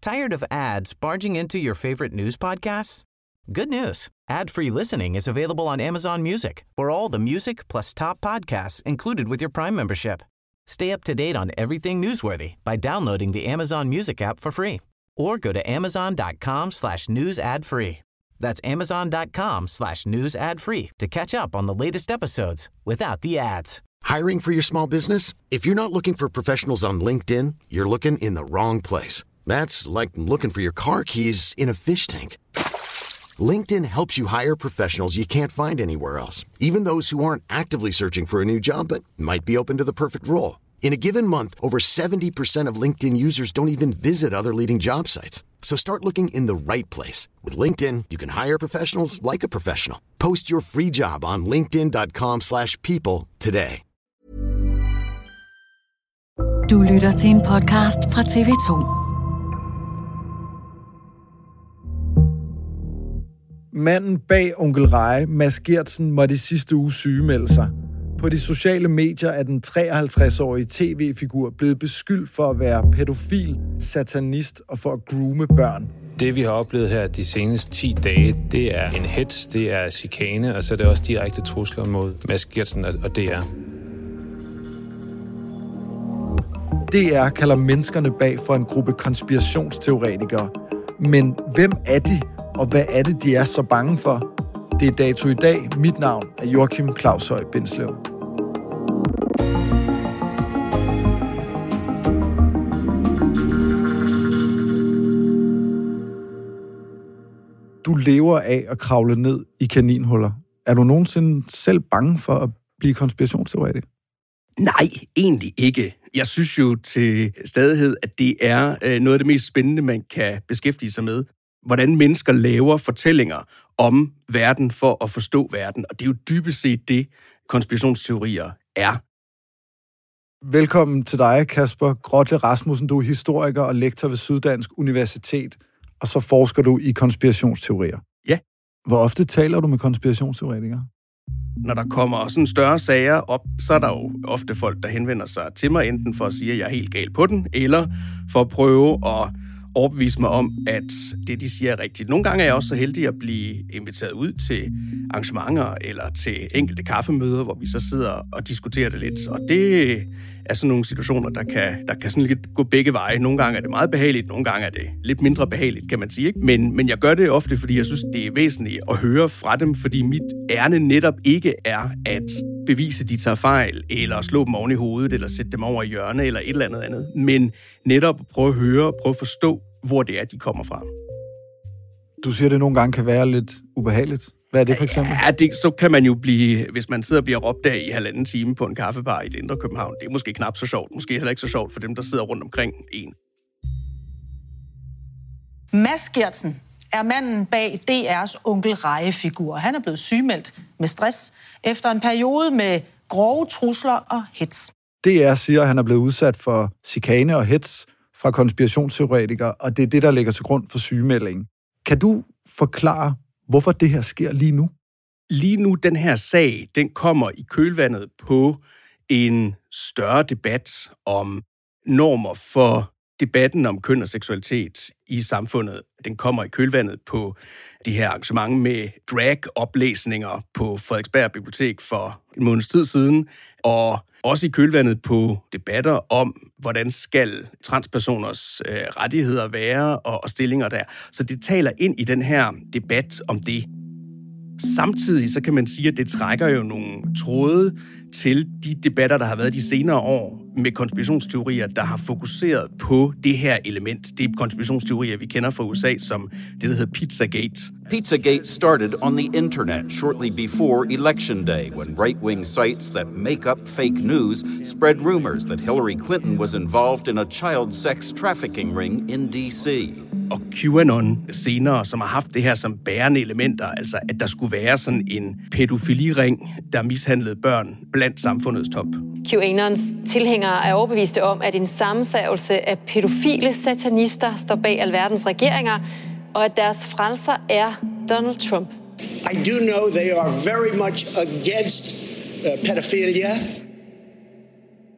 Tired of ads barging into your favorite news podcasts? Good news. Ad-free listening is available on Amazon Music for all the music plus top podcasts included with your Prime membership. Stay up to date on everything newsworthy by downloading the Amazon Music app for free or go to amazon.com/news ad free. That's amazon.com/news ad free to catch up on the latest episodes without the ads. Hiring for your small business? If you're not looking for professionals on LinkedIn, you're looking in the wrong place. That's like looking for your car keys in a fish tank. LinkedIn helps you hire professionals you can't find anywhere else, even those who aren't actively searching for a new job but might be open to the perfect role. In a given month, over 70% of LinkedIn users don't even visit other leading job sites. So start looking in the right place. With LinkedIn, you can hire professionals like a professional. Post your free job on linkedin.com/people today. Du lytter til en podcast fra TV2. Manden bag Onkel Reje, Mads Geertsen, måtte i sidste uge sygemelde sig. På de sociale medier er den 53-årige tv-figur blevet beskyldt for at være pædofil, satanist og for at groome børn. Det, vi har oplevet her de seneste 10 dage, det er en hets, det er chikane, og så er det også direkte trusler mod Mads Geertsen og DR. DR kalder menneskerne bag for en gruppe konspirationsteoretikere. Men hvem er de, og hvad er det, de er så bange for? Det er Dato i dag. Mit navn er Joachim Claushøj Bindslev. Du lever af at kravle ned i kaninhuller. Er du nogensinde selv bange for at blive konspirationsteoretiker? Nej, egentlig ikke. Jeg synes jo til stadighed, at det er noget af det mest spændende, man kan beskæftige sig med. Hvordan mennesker laver fortællinger om verden for at forstå verden. Og det er jo dybest set det, konspirationsteorier er. Velkommen til dig, Kasper Grotle Rasmussen. Du er historiker og lektor ved Syddansk Universitet, og så forsker du i konspirationsteorier. Ja. Hvor ofte taler du med konspirationsteoretikere? Når der kommer sådan større sager op, så er der jo ofte folk, der henvender sig til mig, enten for at sige, at jeg er helt gal på den, eller for at prøve at overbevise mig om, at det, de siger, er rigtigt. Nogle gange er jeg også så heldig at blive inviteret ud til arrangementer eller til enkelte kaffemøder, hvor vi så sidder og diskuterer det lidt. Og det er sådan nogle situationer, der kan sådan lidt gå begge veje. Nogle gange er det meget behageligt, nogle gange er det lidt mindre behageligt, kan man sige. Ikke? Men jeg gør det ofte, fordi jeg synes, det er væsentligt at høre fra dem, fordi mit ærne netop ikke er at bevise, de tager fejl, eller slå dem oven i hovedet, eller sætte dem over i hjørne, eller et eller andet, men netop prøve at høre, prøve at forstå, hvor det er, de kommer fra. Du siger, det nogle gange kan være lidt ubehageligt. Hvad er det for eksempel? Ja, så kan man jo blive, hvis man sidder og bliver råbt af i 1,5 time på en kaffebar i det indre København, det er måske knap så sjovt, måske heller ikke så sjovt for dem, der sidder rundt omkring en. Mads Geertsen er manden bag DR's Onkel Reje-figur. Han er blevet sygemeldt med stress efter en periode med grove trusler og hets. DR siger, at han er blevet udsat for chikane og hets fra konspirationsteoretikere, og det er det, der ligger til grund for sygemeldingen. Kan du forklare, hvorfor det her sker lige nu? Lige nu, den her sag, den kommer i kølvandet på en større debat om normer for debatten om køn og seksualitet i samfundet. Den kommer i kølvandet på det her arrangement med drag-oplæsninger på Frederiksberg Bibliotek for en måneds tid siden, og også i kølvandet på debatter om, hvordan skal transpersoners rettigheder være og stillinger der. Så det taler ind i den her debat om det. Samtidig så kan man sige, at det trækker jo nogle tråde til de debatter, der har været de senere år med konspirationsteorier, der har fokuseret på det her element. Det er konspirationsteorier, vi kender fra USA som det, der hedder Pizzagate. Pizzagate started on the internet shortly before Election Day, when right-wing sites that make up fake news spread rumors that Hillary Clinton was involved in a child sex trafficking ring in D.C. Og QAnon senere, som har haft det her som bærende elementer, altså at der skulle være sådan en pædofiliring, der mishandlede børn blandt samfundets top. QAnons tilhængere er overbeviste om, at en sammensværgelse af pædofile satanister står bag alverdens regeringer, og at deres frelser er Donald Trump. I do know they are very much against pedophilia.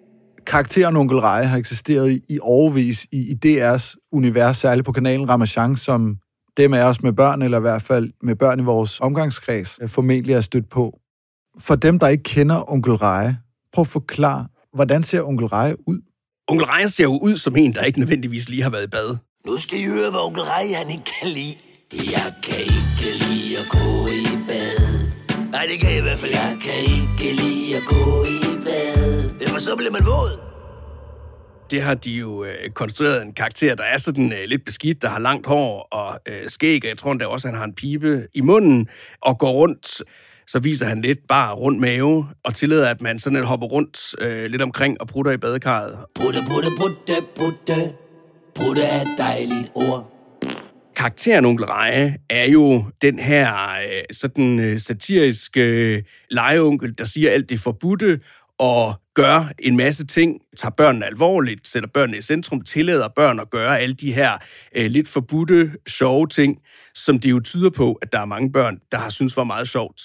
Karakteren Onkel Reje har eksisteret i årevis i DR's univers, særligt på kanalen Ramasjang, som dem af os med børn, eller i hvert fald med børn i vores omgangskreds, formentlig er stødt på. For dem, der ikke kender Onkel Reje, prøv at forklare, hvordan ser Onkel Reje ud? Onkel Reje ser jo ud som en, der ikke nødvendigvis lige har været i bad. Nu skal I høre, hvad Onkel Reje han ikke kan lide. Jeg kan ikke lide at gå i bad. Nej, det kan jeg i hvert fald. Jeg kan ikke lide at gå i bad. For så bliver man våd. Det har de jo konstrueret en karakter, der er sådan lidt beskidt, der har langt hår og skæg, og jeg tror endda også, at han har en pibe i munden, og går rundt, så viser han lidt bare rund mave, og tillader, at man sådan hopper rundt lidt omkring og prutter i badekarret. Prutte, prutte, prutte, prutte. Prutte er et dejligt ord. Karakteren Onkel Reje er jo den her sådan satiriske legeonkel, der siger alt det forbudte, og gør en masse ting, tager børnene alvorligt, sætter børnene i centrum, tillader børn at gøre alle de her lidt forbudte, sjove ting, som det jo tyder på, at der er mange børn, der har syntes var meget sjovt.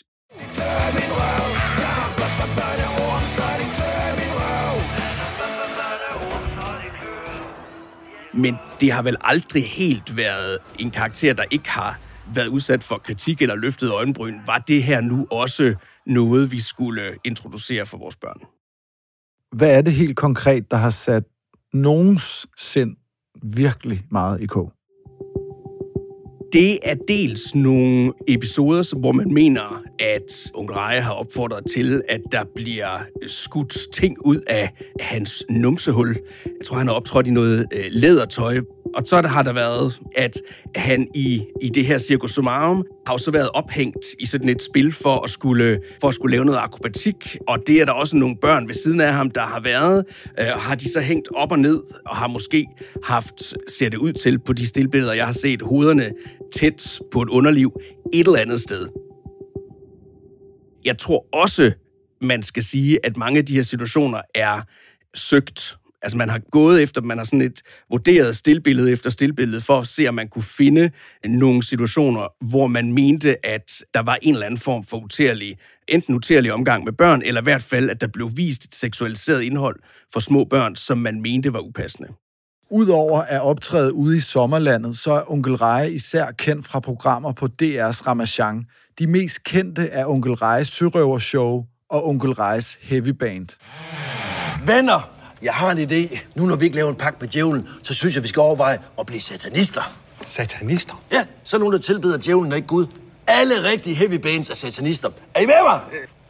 Men det har vel aldrig helt været en karakter, der ikke har været udsat for kritik eller løftet øjenbryn. Var det her nu også noget, vi skulle introducere for vores børn? Hvad er det helt konkret, der har sat nogens sind virkelig meget i kog? Det er dels nogle episoder, hvor man mener, at Onkel Reje har opfordret til, at der bliver skudt ting ud af hans numsehul. Jeg tror, han har optrådt i noget lædertøj. Og så har der været, at han i det her Circus Summarum har også været ophængt i sådan et spil for at skulle lave noget akrobatik. Og det er der også nogle børn ved siden af ham, der har været. Har de så hængt op og ned, og har måske haft, ser det ud til på de stillbilleder, jeg har set, hovederne tæt på et underliv et eller andet sted. Jeg tror også, man skal sige, at mange af de her situationer er søgt. Altså man har gået efter, man har sådan et vurderet stillbillede efter stillbillede for at se, om man kunne finde nogle situationer, hvor man mente, at der var en eller anden form for enten uterlig omgang med børn, eller i hvert fald, at der blev vist et seksualiseret indhold for små børn, som man mente var upassende. Udover at optræde ude i sommerlandet, så er Onkel Reje især kendt fra programmer på DR's Ramasjang. De mest kendte er Onkel Rejes Sørøvershow og Onkel Rejes Heavy Band. Venner! Jeg har en idé. Nu når vi ikke laver en pagt med djævlen, så synes jeg, vi skal overveje at blive satanister. Satanister? Ja, så nogen, der tilbeder djævlen og ikke Gud. Alle rigtige heavy bands er satanister. Er I med mig?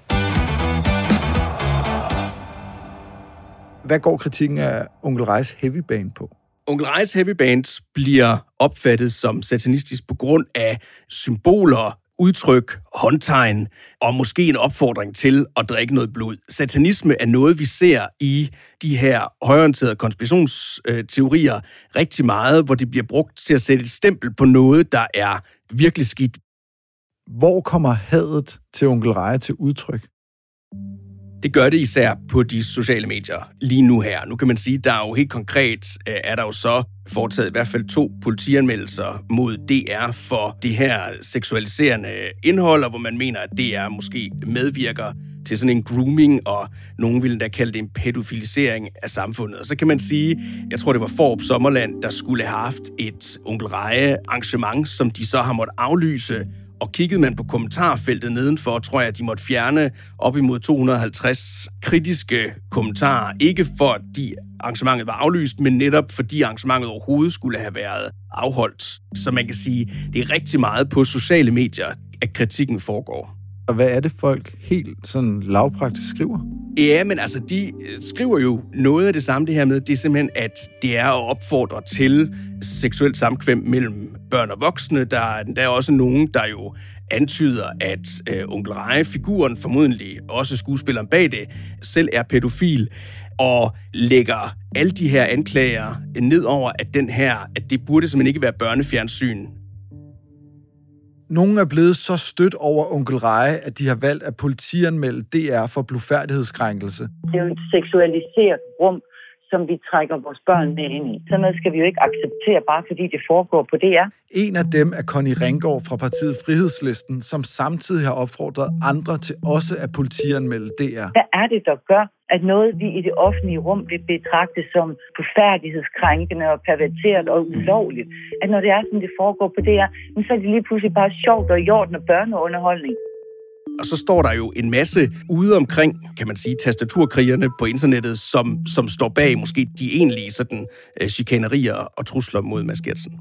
Hvad går kritikken af Onkel Rejes Heavy Band på? Onkel Rejes Heavy Band bliver opfattet som satanistisk på grund af symboler, udtryk, håndtegn og måske en opfordring til at drikke noget blod. Satanisme er noget, vi ser i de her højreorienterede konspirationsteorier rigtig meget, hvor det bliver brugt til at sætte et stempel på noget, der er virkelig skidt. Hvor kommer hadet til Onkel Reje til udtryk? Det gør det især på de sociale medier lige nu her. Nu kan man sige, der er jo helt konkret, er der jo så foretaget i hvert fald 2 politianmeldelser mod DR for det her seksualiserende indhold, hvor man mener, at DR måske medvirker til sådan en grooming, og nogen ville da kalde det en pædofilisering af samfundet. Og så kan man sige, jeg tror det var Forbes Sommerland, der skulle have haft et Onkel Reje arrangement, som de så har måttet aflyse. Og kiggede man på kommentarfeltet nedenfor, tror jeg, at de måtte fjerne op imod 250 kritiske kommentarer. Ikke fordi arrangementet var aflyst, men netop fordi arrangementet overhovedet skulle have været afholdt. Så man kan sige, det er rigtig meget på sociale medier, at kritikken foregår. Og hvad er det, folk helt sådan lavpraktisk skriver? Ja, men altså, de skriver jo noget af det samme, det her med, det er simpelthen, at det er at opfordre til seksuelt samkvem mellem børn og voksne. Der er også nogen, der jo antyder, at Onkel Reje-figuren, formodentlig også skuespilleren bag det, selv er pædofil, og lægger alle de her anklager ned over, at det burde simpelthen ikke være børnefjernsyn. Nogle er blevet så stødt over Onkel Reje, at de har valgt at politianmelde DR for blufærdighedskrænkelse. Det er jo et seksualiseret rum, som vi trækker vores børn med ind i. Sådan noget skal vi jo ikke acceptere, bare fordi det foregår på DR. En af dem er Connie Ringgaard fra partiet Frihedslisten, som samtidig har opfordret andre til også at politianmelde DR. Hvad er det, der gør, at noget, vi i det offentlige rum vil betragte som forfærdelighedskrænkende og perverteret og ulovligt, at når det er sådan, det foregår på DR, så er det lige pludselig bare sjovt og i orden og børneunderholdning. Og så står der jo en masse ude omkring, kan man sige, tastaturkrigerne på internettet, som står bag måske de egentlige sådan chikanerier og trusler mod Mads Geertsen.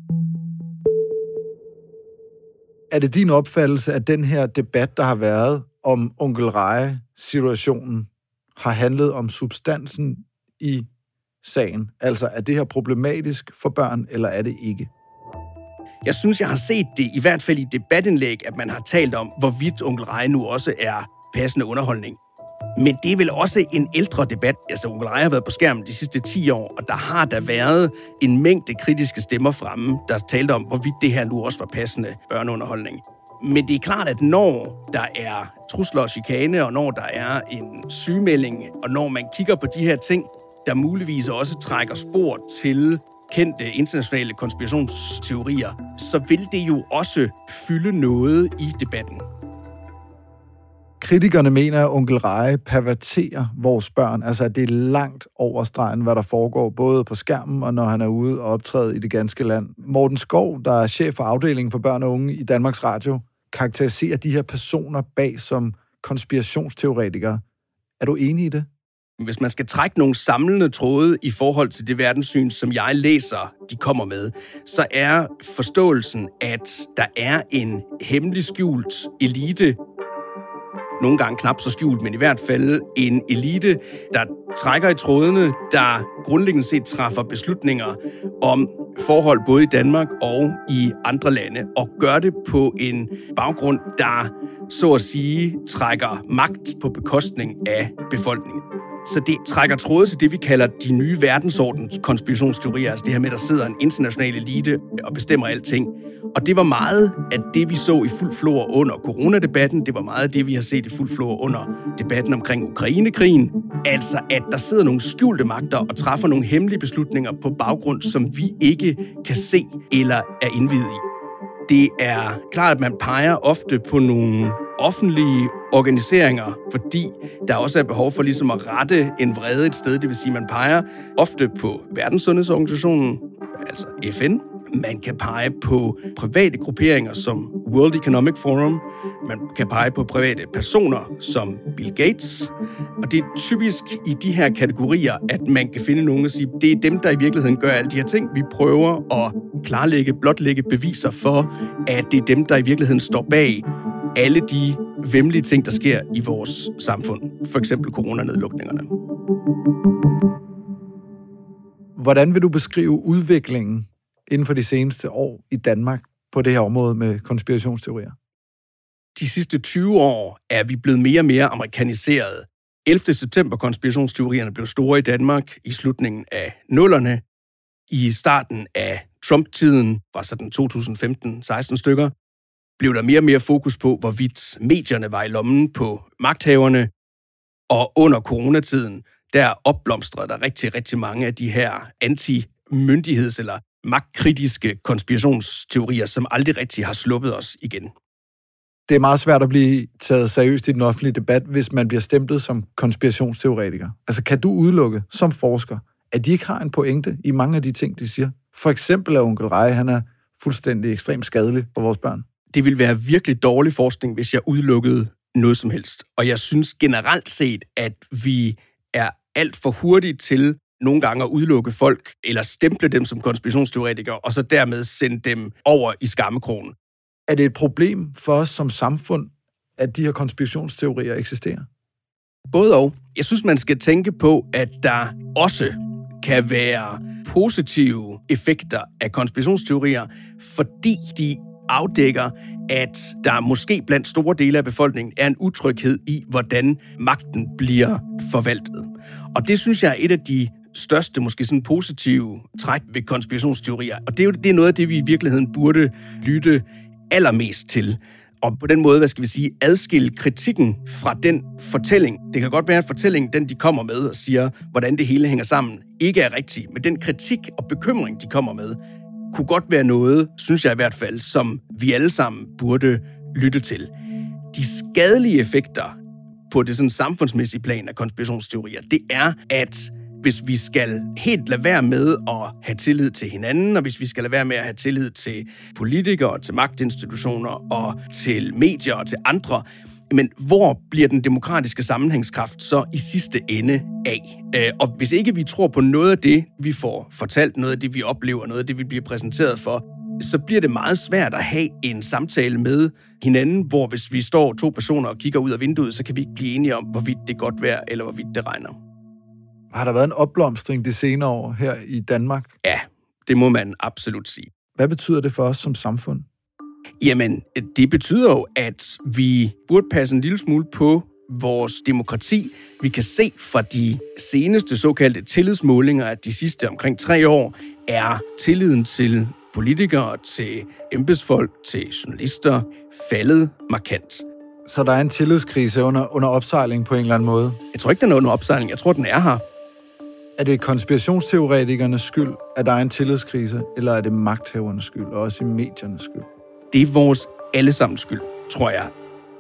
Er det din opfattelse, at den her debat, der har været om Onkel Reje-situationen, har handlet om substansen i sagen? Altså, er det her problematisk for børn, eller er det ikke? Jeg synes, jeg har set det, i hvert fald i debatindlæg, at man har talt om, hvorvidt Onkel Reje nu også er passende underholdning. Men det er vel også en ældre debat. Altså, Onkel Reje har været på skærmen de sidste 10 år, og der har der været en mængde kritiske stemmer fremme, der talte om, hvorvidt det her nu også var passende børneunderholdning. Men det er klart, at når der er trusler og chikane, og når der er en sygemelding, og når man kigger på de her ting, der muligvis også trækker spor til kendte internationale konspirationsteorier, så vil det jo også fylde noget i debatten. Kritikerne mener, at Onkel Reje perverterer vores børn. Altså, at det er langt over stregen, hvad der foregår, både på skærmen og når han er ude og optræde i det ganske land. Morten Skov, der er chef for afdelingen for børn og unge i Danmarks Radio, karakteriserer de her personer bag som konspirationsteoretikere. Er du enig i det? Hvis man skal trække nogle samlende tråde i forhold til det verdenssyn, som jeg læser, de kommer med, så er forståelsen, at der er en hemmelig skjult elite, nogle gange knap så skjult, men i hvert fald en elite, der trækker i trådene, der grundlæggende set træffer beslutninger om forhold både i Danmark og i andre lande, og gør det på en baggrund, der så at sige trækker magt på bekostning af befolkningen. Så det trækker tråde til det, vi kalder de nye verdensordens konspirationsteorier, altså det her med, at der sidder en international elite og bestemmer alting. Og det var meget af det, vi så i fuld flor under coronadebatten. Det var meget af det, vi har set i fuld flor under debatten omkring Ukrainekrigen. Altså, at der sidder nogle skjulte magter og træffer nogle hemmelige beslutninger på baggrund, som vi ikke kan se eller er indviet i. Det er klart, at man peger ofte på nogle offentlige organiseringer, fordi der også er behov for ligesom at rette en vrede et sted. Det vil sige, at man peger ofte på Verdenssundhedsorganisationen, altså FN. Man kan pege på private grupperinger som World Economic Forum. Man kan pege på private personer som Bill Gates. Og det er typisk i de her kategorier, at man kan finde nogen og sige, det er dem, der i virkeligheden gør alle de her ting. Vi prøver at blotlægge beviser for, at det er dem, der i virkeligheden står bag alle de væmmelige ting, der sker i vores samfund. For eksempel coronanedlukningerne. Hvordan vil du beskrive udviklingen inden for de seneste år i Danmark på det her område med konspirationsteorier? De sidste 20 år er vi blevet mere og mere amerikaniseret. 11. september konspirationsteorierne blev store i Danmark i slutningen af 00'erne. I starten af Trump-tiden, fra sådan 2015-16 stykker, blev der mere og mere fokus på, hvorvidt medierne var i lommen på magthaverne. Og under coronatiden, der opblomstrede der rigtig, rigtig mange af de her anti-myndigheds- eller magtkritiske konspirationsteorier, som aldrig rigtig har sluppet os igen. Det er meget svært at blive taget seriøst i den offentlige debat, hvis man bliver stemplet som konspirationsteoretiker. Altså, kan du udelukke som forsker, at de ikke har en pointe i mange af de ting, de siger? For eksempel er Onkel Reje, han er fuldstændig ekstremt skadelig for vores børn. Det ville være virkelig dårlig forskning, hvis jeg udelukkede noget som helst. Og jeg synes generelt set, at vi er alt for hurtige til nogle gange at udelukke folk, eller stemple dem som konspirationsteoretikere, og så dermed sende dem over i skammekrogen. Er det et problem for os som samfund, at de her konspirationsteorier eksisterer? Både og. Jeg synes, man skal tænke på, at der også kan være positive effekter af konspirationsteorier, fordi de afdækker, at der måske blandt store dele af befolkningen er en utryghed i, hvordan magten bliver forvaltet. Og det synes jeg er et af de største, måske sådan positive træk ved konspirationsteorier. Og det er noget af det, vi i virkeligheden burde lytte allermest til. Og på den måde, adskille kritikken fra den fortælling. Det kan godt være, at fortællingen, den de kommer med og siger, hvordan det hele hænger sammen, ikke er rigtig. Men den kritik og bekymring, de kommer med, kunne godt være noget, synes jeg i hvert fald, som vi alle sammen burde lytte til. De skadelige effekter på det sådan samfundsmæssige plan af konspirationsteorier, det er, at hvis vi skal helt lade være med at have tillid til hinanden, og hvis vi skal lade være med at have tillid til politikere, til magtinstitutioner og til medier og til andre, men hvor bliver den demokratiske sammenhængskraft så i sidste ende af? Og hvis ikke vi tror på noget af det, vi får fortalt, noget af det, vi oplever, noget af det, vi bliver præsenteret for, så bliver det meget svært at have en samtale med hinanden, hvor hvis vi står 2 personer og kigger ud af vinduet, så kan vi ikke blive enige om, hvorvidt det er godt vejr, eller hvorvidt det regner. Har der været en opblomstring de senere år her i Danmark? Ja, det må man absolut sige. Hvad betyder det for os som samfund? Jamen, det betyder jo, at vi burde passe en lille smule på vores demokrati. Vi kan se fra de seneste såkaldte tillidsmålinger, at de sidste omkring 3 år er tilliden til politikere, til embedsfolk, til journalister faldet markant. Så der er en tillidskrise under opsejling på en eller anden måde? Jeg tror ikke, den er under opsejling. Jeg tror, den er her. Er det konspirationsteoretikernes skyld, at der er en tillidskrise, eller er det magthavernes skyld, og også i mediernes skyld? Det er vores allesammens skyld, tror jeg.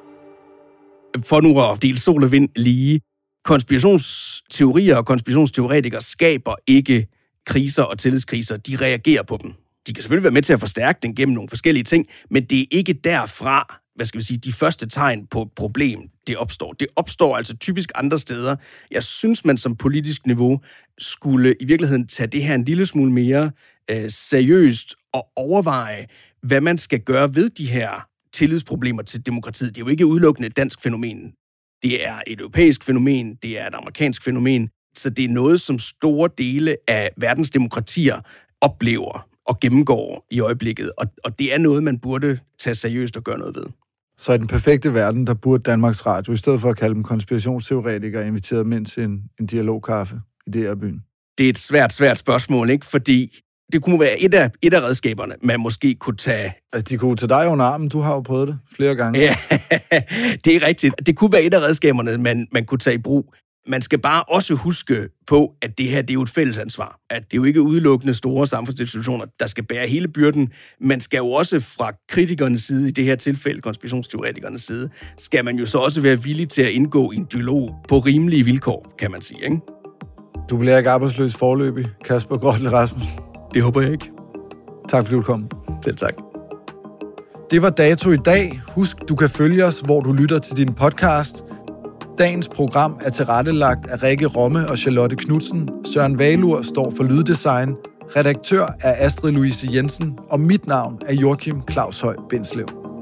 For nu at dele sol og vind lige. Konspirationsteorier og konspirationsteoretikere skaber ikke kriser og tillidskriser. De reagerer på dem. De kan selvfølgelig være med til at forstærke den gennem nogle forskellige ting, men det er ikke derfra, de første tegn på et problem, det opstår. Det opstår altså typisk andre steder. Jeg synes, man som politisk niveau skulle i virkeligheden tage det her en lille smule mere seriøst og overveje, hvad man skal gøre ved de her tillidsproblemer til demokratiet. Det er jo ikke udelukkende et dansk fænomen. Det er et europæisk fænomen, det er et amerikansk fænomen, så det er noget, som store dele af verdens demokratier oplever og gennemgår i øjeblikket, og det er noget, man burde tage seriøst og gøre noget ved. Så i den perfekte verden, der burde Danmarks Radio, i stedet for at kalde dem konspirationsteoretikere, invitere dem ind til en dialogkaffe i DR-byen? Det er et svært spørgsmål, ikke? Fordi det kunne være et af redskaberne, man måske kunne tage. Altså, de kunne tage dig under armen. Du har jo prøvet det flere gange. Ja, det er rigtigt. Det kunne være et af redskaberne, man kunne tage i brug. Man skal bare også huske på, at det her det er jo et fælles ansvar. At det er jo ikke udelukkende store samfundsinstitutioner, der skal bære hele byrden. Man skal jo også fra kritikernes side, i det her tilfælde konspirationsteoretikernes side, skal man jo så også være villig til at indgå i en dialog på rimelige vilkår, kan man sige, ikke? Du bliver ikke arbejdsløs foreløbig, Kasper Grotle Rasmussen. Det håber jeg ikke. Tak fordi du kom. Selv tak. Det var Dato i dag. Husk, du kan følge os, hvor du lytter til din podcast. Dagens program er tilrettelagt af Rikke Romme og Charlotte Knudsen. Søren Valur står for lyddesign. Redaktør er Astrid Louise Jensen. Og mit navn er Joachim Claus Høj Bindslev.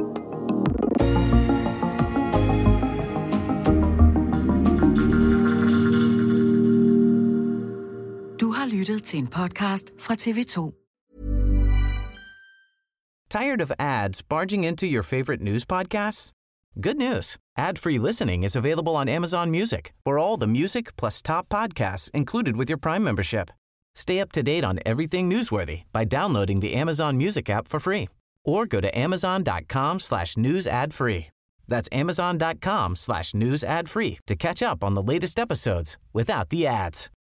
Du har lyttet til en podcast fra TV2. Tired of ads barging into your favorite news podcasts? Good news. Ad-free listening is available on Amazon Music for all the music plus top podcasts included with your Prime membership. Stay up to date on everything newsworthy by downloading the Amazon Music app for free or go to amazon.com/news ad free. That's amazon.com/news ad free to catch up on the latest episodes without the ads.